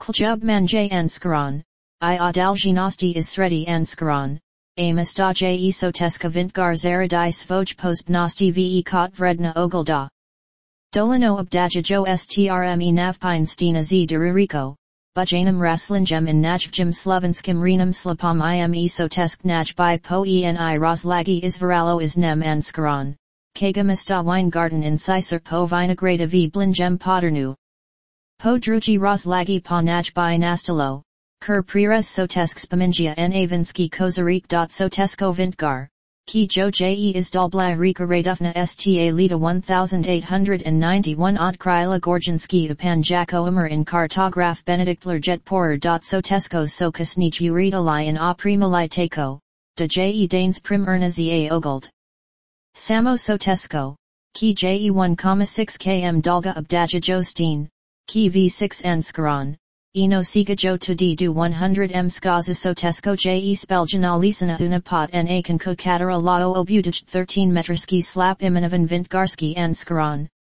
Kljub manje anskaran, I odaljinosti isredi anskaran, a mistaje soteska vintgar zaradai svojpostnosti ve kot vredna ogulda. Dolino obdajajo strme navpine z dururiko, bujanum raslingem in najvjim slovenskym renum slapom ime sotesk najbi po eni rozlagi izvaralo iznem anskaran, kaga mista Weingarten in Cisar po vinagrada v blingem podernu. Po drugi rozlagi po najbi nastalo, kur prires sotesk spamingia n avinski kozarik. Sotesko vintgar, ki jo je izdolbla rika radufna sta lita 1891 od kryla gorjanski upan jako umar in kartograf benediktler jetporer. Sotesko sokasnich uridali in a primali tako, de je danes prim ernazi oguld. Samo sotesko, ki je 1,6 km dolga obdajajo steen, ki v6 anskaran. Eno sigajo to du 100 skaza sotesko je speljanalisana una pot na kan ko katara lao obutaj 13 metrski slap imenovan vintgarski anskaran,